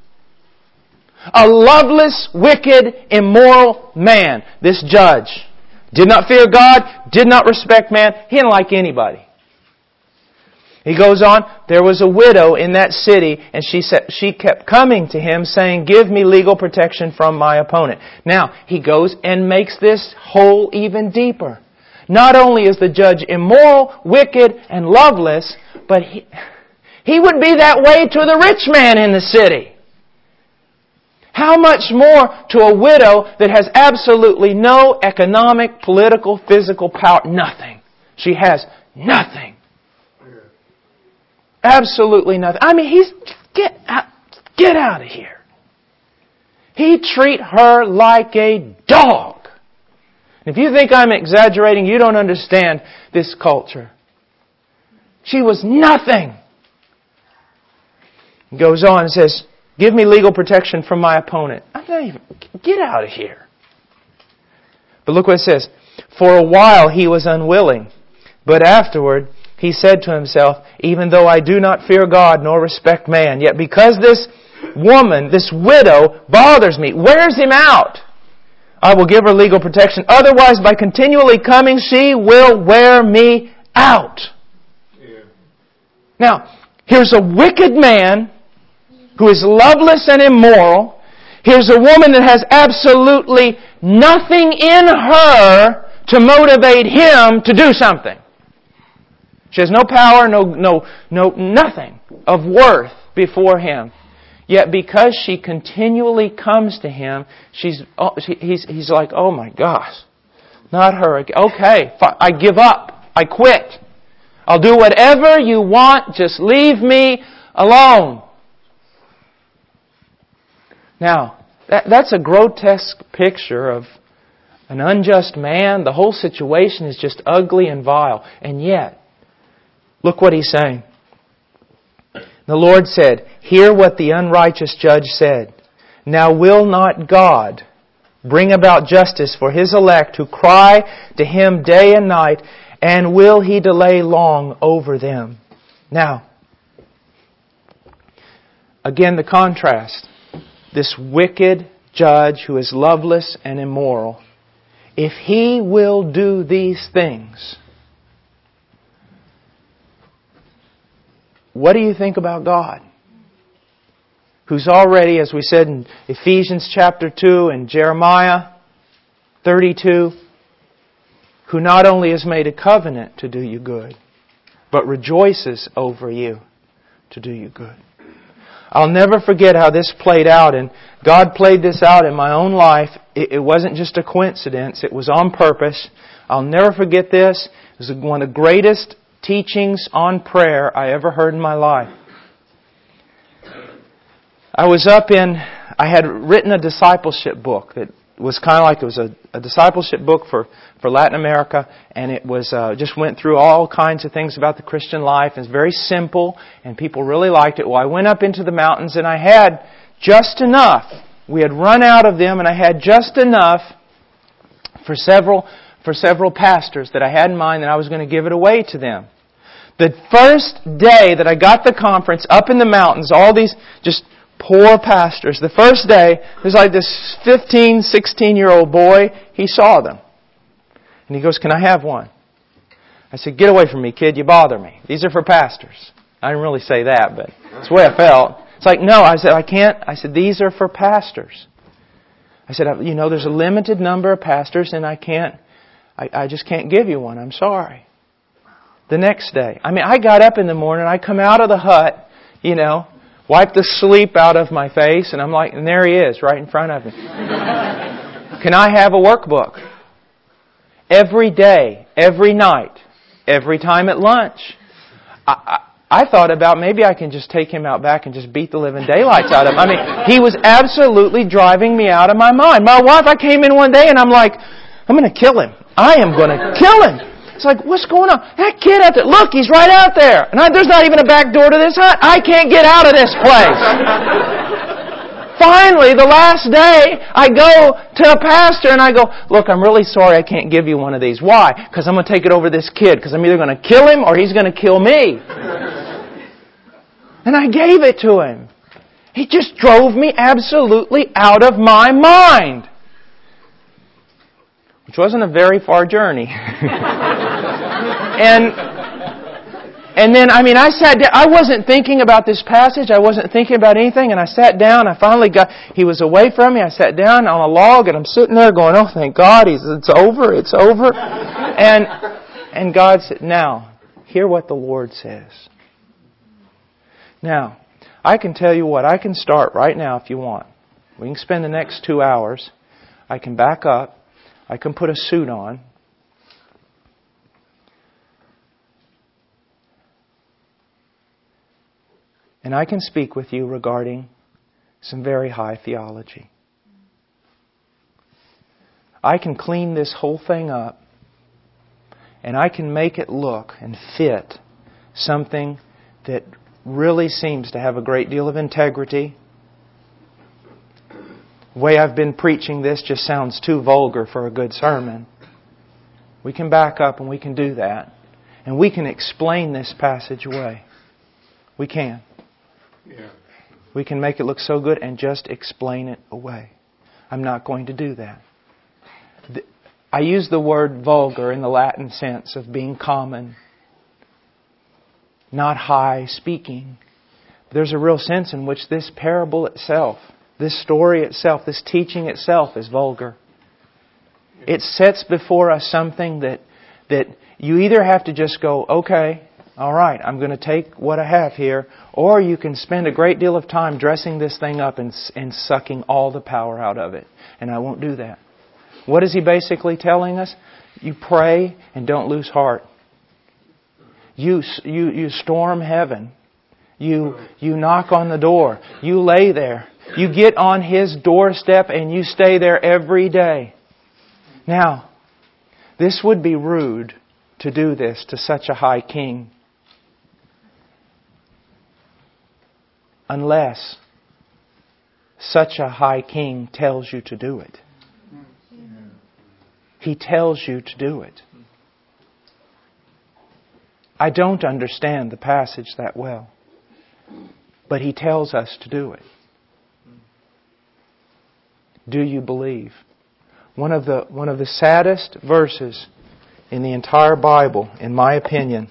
A loveless, wicked, immoral man. This judge did not fear God, did not respect man. He didn't like anybody. He goes on, there was a widow in that city, and she said, she kept coming to him saying, give me legal protection from my opponent. Now, he goes and makes this hole even deeper. Not only is the judge immoral, wicked, and loveless, but he, he would be that way to the rich man in the city. How much more to a widow that has absolutely no economic, political, physical power? Nothing. She has nothing. Absolutely nothing. I mean, he's, get out, get out of here. He treat her like a dog. If you think I'm exaggerating, you don't understand this culture. She was nothing. He goes on and says, give me legal protection from my opponent. I'm not even, get out of here. But look what it says. For a while he was unwilling, but afterward he said to himself, even though I do not fear God nor respect man, yet because this woman, this widow, bothers me, wears him out, I will give her legal protection. Otherwise, by continually coming, she will wear me out. Yeah. Now, here's a wicked man who is loveless and immoral. Here's a woman that has absolutely nothing in her to motivate him to do something. She has no power, no, no, no, nothing of worth before him. Yet because she continually comes to him, she's, oh, she, he's, he's like, oh my gosh, not her again. Okay, I give up. I quit. I'll do whatever you want. Just leave me alone. Now, that, that's a grotesque picture of an unjust man. The whole situation is just ugly and vile. And yet, look what He's saying. The Lord said, "Hear what the unrighteous judge said. Now will not God bring about justice for His elect who cry to Him day and night, and will He delay long over them?" Now, again the contrast. This wicked judge who is loveless and immoral, if he will do these things, what do you think about God? Who's already, as we said in Ephesians chapter two and Jeremiah thirty-two, who not only has made a covenant to do you good, but rejoices over you to do you good. I'll never forget how this played out, and God played this out in my own life. It, it wasn't just a coincidence. It was on purpose. I'll never forget this. It was one of the greatest teachings on prayer I ever heard in my life. I was up in, I had written a discipleship book that was kind of like it was a, a discipleship book for, for Latin America, and it was uh, just went through all kinds of things about the Christian life. It's very simple, and people really liked it. Well, I went up into the mountains, and I had just enough. We had run out of them, and I had just enough for several for several pastors that I had in mind that I was going to give it away to them. The first day that I got the conference up in the mountains, all these just poor pastors. The first day, there's like this fifteen, sixteen-year-old boy. He saw them. And he goes, "Can I have one?" I said, "Get away from me, kid. You bother me. These are for pastors." I didn't really say that, but that's the way I felt. It's like, no. I said, I can't. I said, "These are for pastors." I said, "You know, there's a limited number of pastors, and I can't, I, I just can't give you one. I'm sorry." The next day, I mean, I got up in the morning. I come out of the hut, you know, wipe the sleep out of my face, and I'm like, and there he is, right in front of me. "Can I have a workbook?" Every day, every night, every time at lunch. I, I, I thought about maybe I can just take him out back and just beat the living daylights out of him. I mean, he was absolutely driving me out of my mind. My wife, I came in one day and I'm like, I'm going to kill him. I am going to kill him. It's like, what's going on? That kid out there, look, he's right out there. And I, there's not even a back door to this hut. I can't get out of this place. Finally, the last day, I go to a pastor and I go, "Look, I'm really sorry I can't give you one of these." Why? Because I'm going to take it over this kid. Because I'm either going to kill him or he's going to kill me. And I gave it to him. He just drove me absolutely out of my mind. Which wasn't a very far journey. and and then, I mean, I sat down. I wasn't thinking about this passage. I wasn't thinking about anything. And I sat down. I finally got, he was away from me. I sat down on a log and I'm sitting there going, "Oh, thank God, he's, it's over, it's over." And, and God said, "Now, hear what the Lord says." Now, I can tell you what, I can start right now if you want. We can spend the next two hours. I can back up. I can put a suit on. And I can speak with you regarding some very high theology. I can clean this whole thing up, and I can make it look and fit something that really seems to have a great deal of integrity. The way I've been preaching this just sounds too vulgar for a good sermon. We can back up and we can do that. And we can explain this passage away. We can. Yeah. We can make it look so good and just explain it away. I'm not going to do that. I use the word vulgar in the Latin sense of being common, not high speaking. There's a real sense in which this parable itself, this story itself, this teaching itself is vulgar. It sets before us something that that you either have to just go, "Okay, all right, I'm going to take what I have here," or you can spend a great deal of time dressing this thing up and, and sucking all the power out of it. And I won't do that. What is He basically telling us? You pray and don't lose heart. You you you storm heaven. You you knock on the door. You lay there. You get on His doorstep and you stay there every day. Now, this would be rude to do this to such a high king. Unless such a high king tells you to do it. He tells you to do it. I don't understand the passage that well, but He tells us to do it. Do you believe? One of the one of the saddest verses in the entire Bible, in my opinion.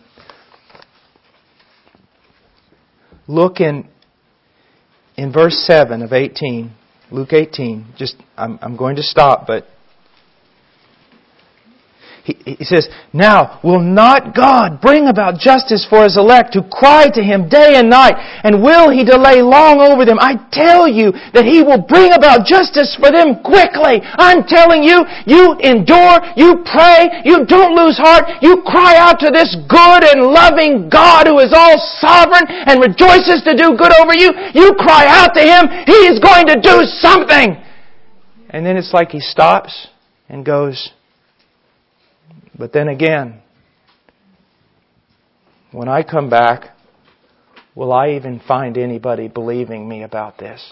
Look in in verse seven of eighteen, Luke eighteen. Just I'm I'm going to stop, but He, he says, "Now will not God bring about justice for His elect who cry to Him day and night? And will He delay long over them? I tell you that He will bring about justice for them quickly." I'm telling you, you endure, you pray, you don't lose heart, you cry out to this good and loving God who is all sovereign and rejoices to do good over you. You cry out to Him, He is going to do something. And then it's like He stops and goes, "But then again, when I come back, will I even find anybody believing me about this?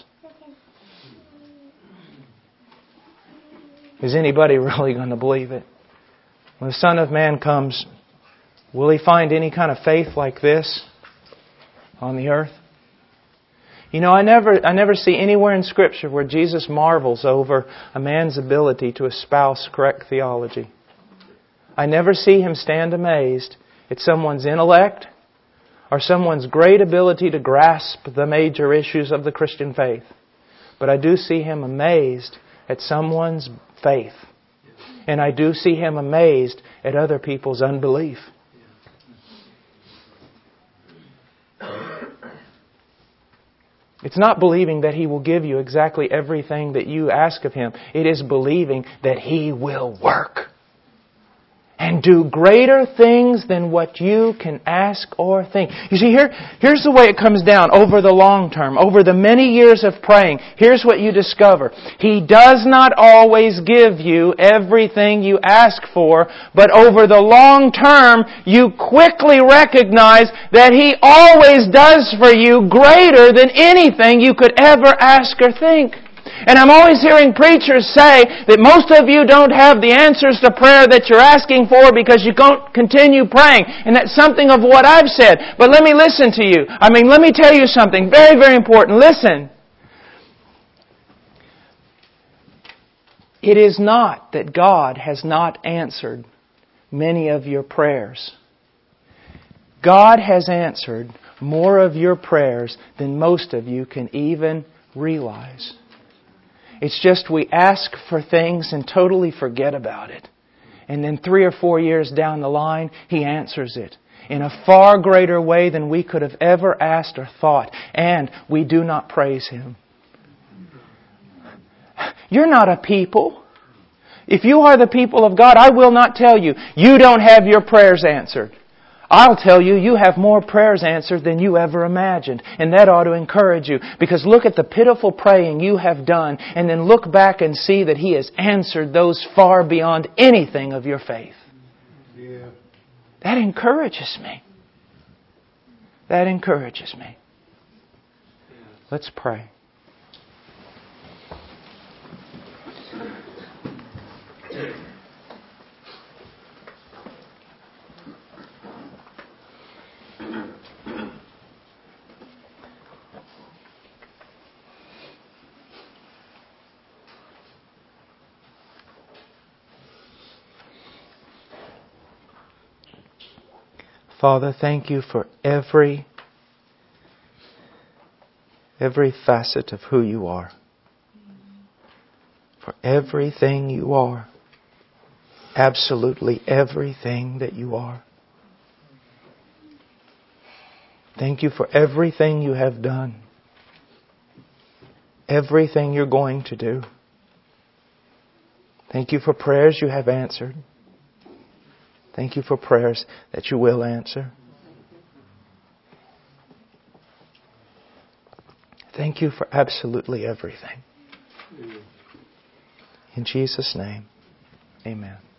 Is anybody really going to believe it? When the Son of Man comes, will He find any kind of faith like this on the earth?" You know, I never, I never see anywhere in Scripture where Jesus marvels over a man's ability to espouse correct theology. I never see Him stand amazed at someone's intellect or someone's great ability to grasp the major issues of the Christian faith. But I do see Him amazed at someone's faith. And I do see Him amazed at other people's unbelief. It's not believing that He will give you exactly everything that you ask of Him. It is believing that He will work and do greater things than what you can ask or think. You see, here, here's the way it comes down over the long term, over the many years of praying. Here's what you discover. He does not always give you everything you ask for, but over the long term, you quickly recognize that He always does for you greater than anything you could ever ask or think. And I'm always hearing preachers say that most of you don't have the answers to prayer that you're asking for because you don't continue praying. And that's something of what I've said. But let me listen to you. I mean, let me tell you something very, very important. Listen. It is not that God has not answered many of your prayers. God has answered more of your prayers than most of you can even realize. It's just we ask for things and totally forget about it. And then three or four years down the line, He answers it in a far greater way than we could have ever asked or thought. And we do not praise Him. You're not a people. If you are the people of God, I will not tell you, you don't have your prayers answered. I'll tell you, you have more prayers answered than you ever imagined. And that ought to encourage you. Because look at the pitiful praying you have done. And then look back and see that He has answered those far beyond anything of your faith. Yeah. That encourages me. That encourages me. Let's pray. Father, thank You for every, every facet of who You are. For everything You are. Absolutely everything that You are. Thank You for everything You have done. Everything You're going to do. Thank You for prayers You have answered. Thank You for prayers that You will answer. Thank you for absolutely everything. In Jesus' name, amen.